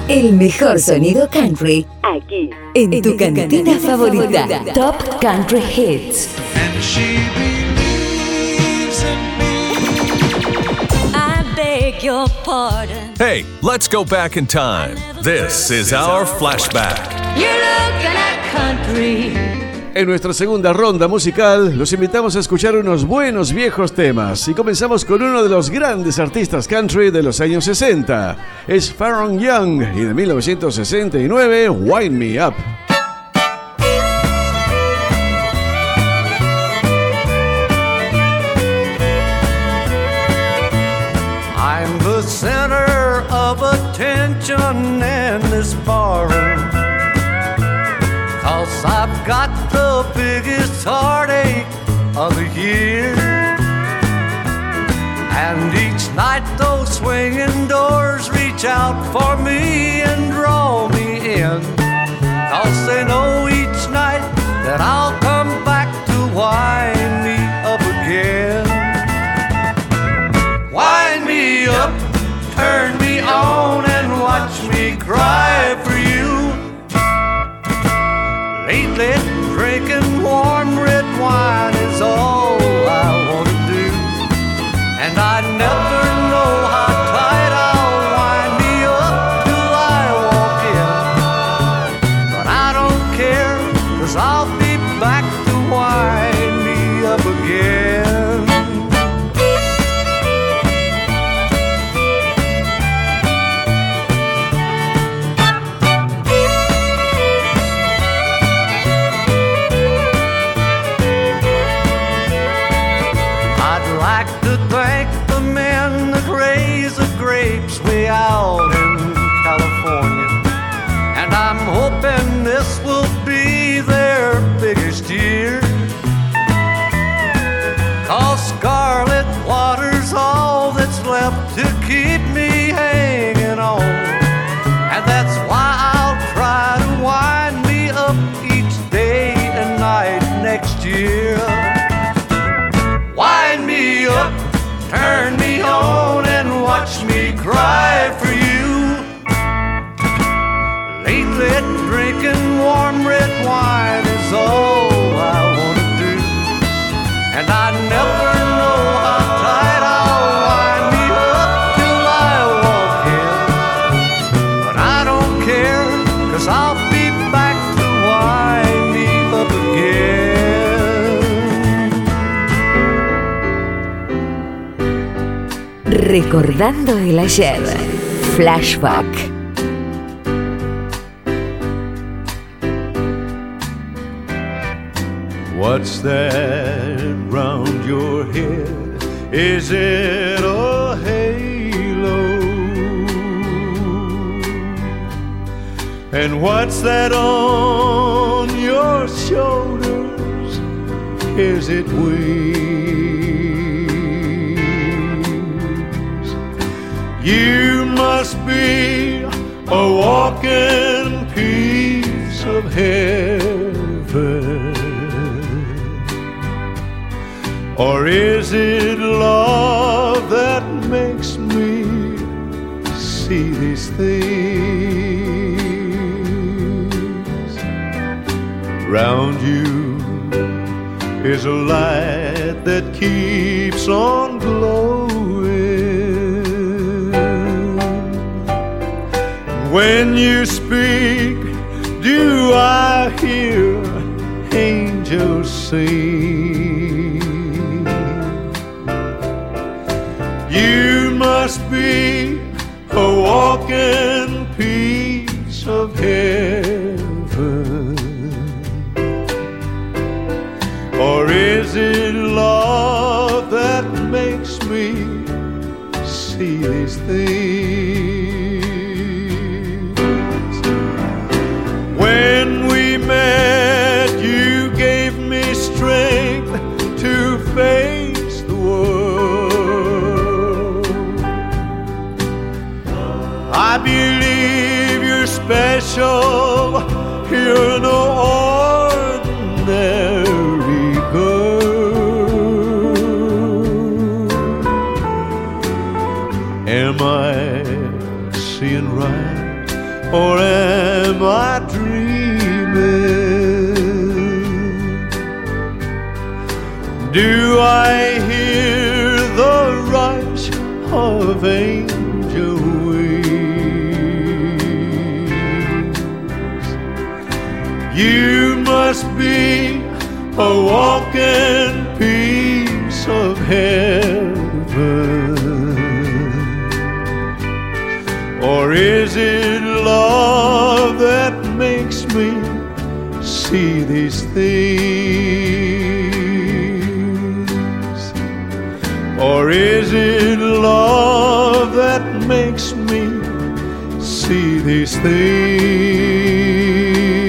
El mejor sonido country, aquí, en tu cantina favorita. Top Country Hits. And she believes in me. I beg your pardon. Hey, let's go back in time. This is our flashback. You're looking at country. En nuestra segunda ronda musical, los invitamos a escuchar unos buenos viejos temas y comenzamos con uno de los grandes artistas country de los años 60. Es Pharoah Young y de 1969, Wind Me Up. I'm the center of attention in this barroom, 'cause I've got the biggest heartache of the year. And each night those swinging doors reach out for me and draw me in, 'cause they know each night that I'll come back to wind me up again. Wind me up, turn me on and watch me cry for you. Lately, drinking warm red wine is all I want to do. And I never know how tight I'll wind me up till I walk in. But I don't care, 'cause I'll be back to wind me up again. Way out in California, and I'm hoping this will be their biggest year, 'cause scarlet water's all that's left to keep me hanging on, and that's why I'll try to wind me up each day and night next year. Wind me up, turn me on and watch me cry for you. Lately, drinking warm red wine is all I want to do. And I never know how tight I'll wind me up till I walk in. But I don't care, 'cause I'll be back to wind me up again. Recordando el ayer. Flashback. What's that round your head? Is it a halo? And what's that on your shoulders? Is it wings? You must be a walking piece of heaven. Or is it love that makes me see these things? Round you is a light that keeps on glowing. When you speak, do I hear angels sing? You must be a walking piece of heaven. Or is it love that makes me see these things? When we met, you gave me strength to face the world. I believe you're special, you're no ordinary girl. Am I seeing right or am I dreaming? Do I hear the rush of angel wings? You must be a walking piece of heaven, or is it love that makes me see these things? Or is it love that makes me see these things?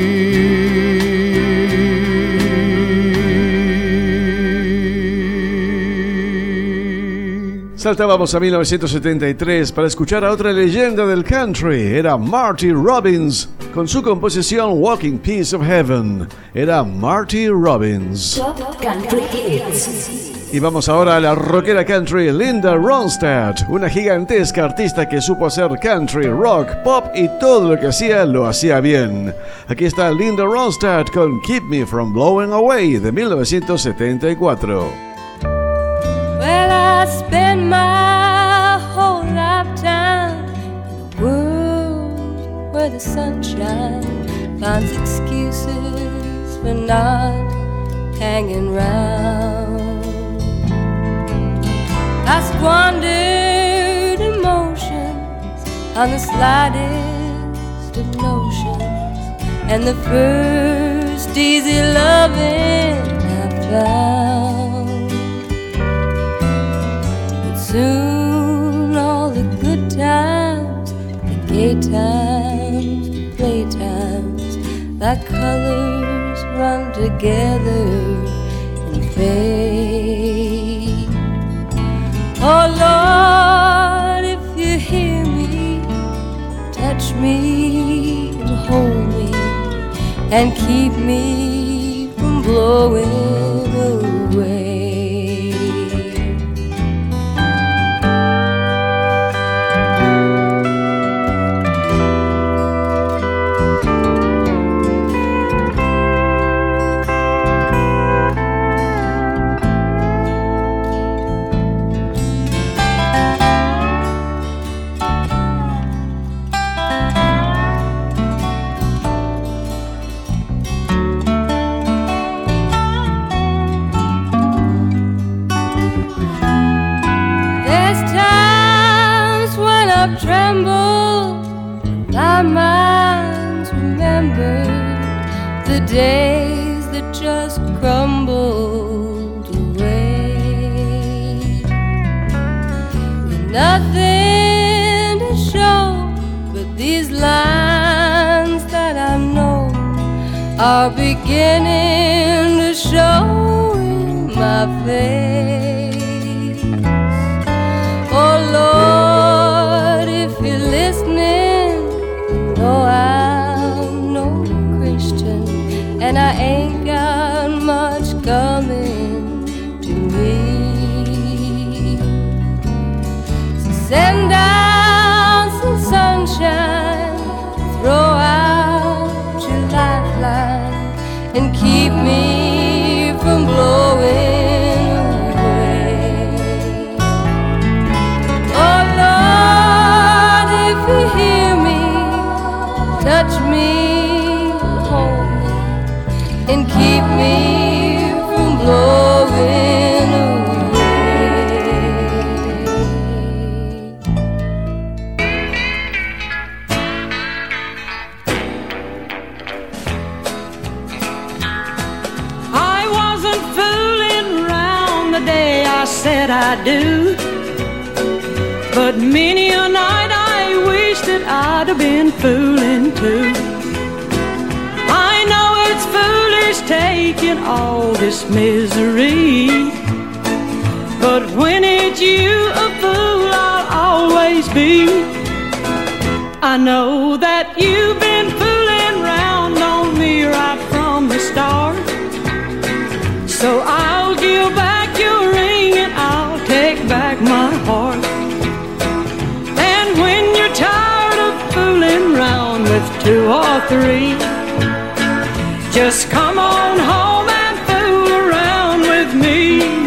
Saltábamos a 1973 para escuchar a otra leyenda del country. Era Marty Robbins con su composición Walking Piece of Heaven. Era Marty Robbins. Top Country Hits. Y vamos ahora a la rockera country Linda Ronstadt, una gigantesca artista que supo hacer country, rock, pop y todo lo que hacía, lo hacía bien. Aquí está Linda Ronstadt con Keep Me From Blowing Away de 1974. Well, I spent my whole lifetime in a world where the sunshine finds excuses for not hanging round. I squandered emotions on the slightest of notions, and the first easy loving I found. Soon all the good times, the gay times, the playtimes, like colors run together and fade. Oh Lord, if you hear me, touch me and hold me and keep me from blowing away. Trembled, my mind's remembered the days that just crumbled away. With nothing to show but these lines that I know are beginning to show in my face. Oh Lord, if you're listening, you know I'm no Christian, and I ain't got much coming to me. So send down some sunshine, throw out your lifeline, and keep me from blowing. Touch me, hold me, and keep me from blowing away. I wasn't fooling around the day I said I do, but many a night I wish that I'd have been fooling too. I know it's foolish taking all this misery, but when it's you, a fool I'll always be. I know that you've been fooling round on me right from the start, so I'll give back your ring and I'll take back my heart. And when you're tired of fooling round with 2 or 3. Just come on home and fool around with me.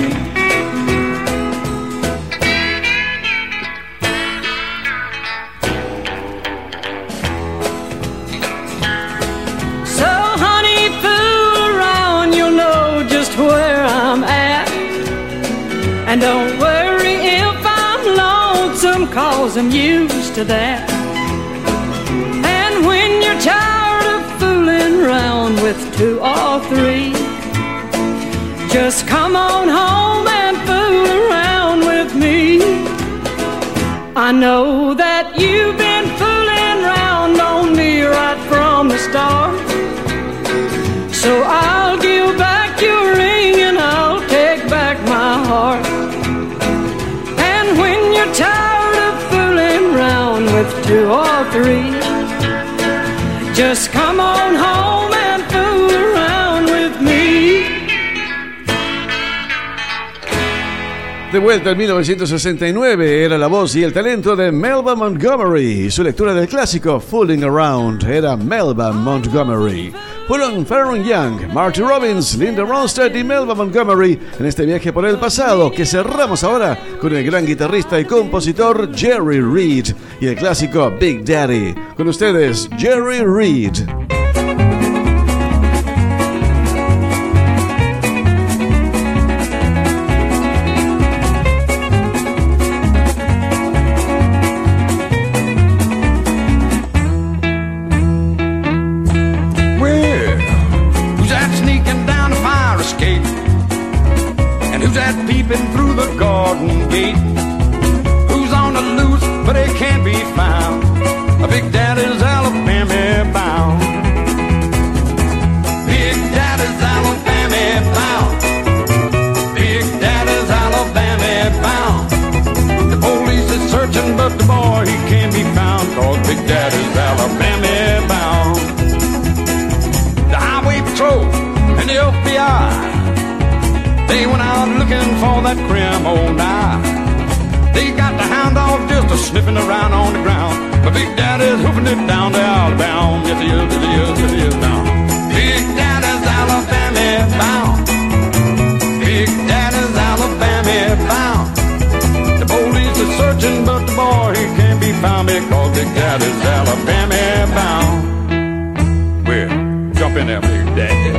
So honey, fool around, you'll know just where I'm at. And don't worry if I'm lonesome, 'cause I'm used to that. And when you're tired of fooling around with 2 or 3, just come on home and fool around with me. I know that you've been fooling around on me right from the start, so I'll give back your ring and I'll take back my heart. And when you're tired of fooling around with 2 or 3, just come on home and fool around with me. De vuelta en 1969 era la voz y el talento de Melba Montgomery. Su lectura del clásico Fooling Around era Melba Montgomery. Fueron Faron Young, Marty Robbins, Linda Ronstadt y Melba Montgomery en este viaje por el pasado, que cerramos ahora con el gran guitarrista y compositor Jerry Reed y el clásico Big Daddy. Con ustedes, Jerry Reed. Peeping through the garden gate. Who's on the loose, but they can't be found? A Big Daddy's Alabama bound. Big Daddy's Alabama bound. Big Daddy's Alabama bound. The police is searching, but the boy, he can't be found, 'cause Big Daddy's Alabama bound. The Highway Patrol and the FBI, they went out looking for that crim, oh nah. They got the hound dog just a-sniffing around on the ground. But Big Daddy's hoofing it down to Alabama. Yes, he is, yes, he is, yes, he is now. Big Daddy's Alabama bound. Big Daddy's Alabama bound. The police are searching, but the boy, he can't be found, because Big Daddy's Alabama bound. Well, jump in there, Big Daddy.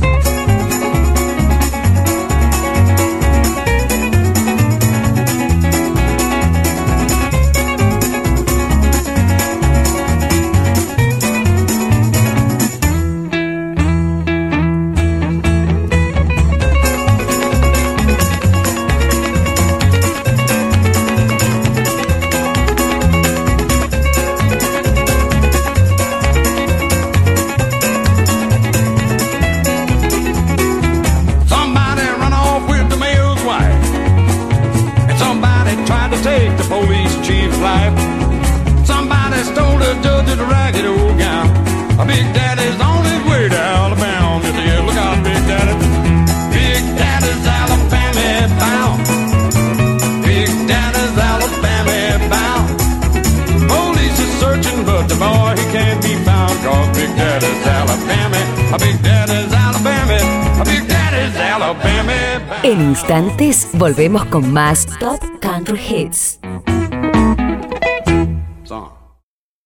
Big Daddy's on his way to Alabama. Yeah, look out, Big Daddy. Big Daddy's Alabama bound. Big Daddy's Alabama bound. Police is searching, but the boy, he can't be found, 'cause Big Daddy's Alabama. A Big Daddy's Alabama. A Big Daddy's Alabama bound. En instantes volvemos con más Top Country Hits. Song.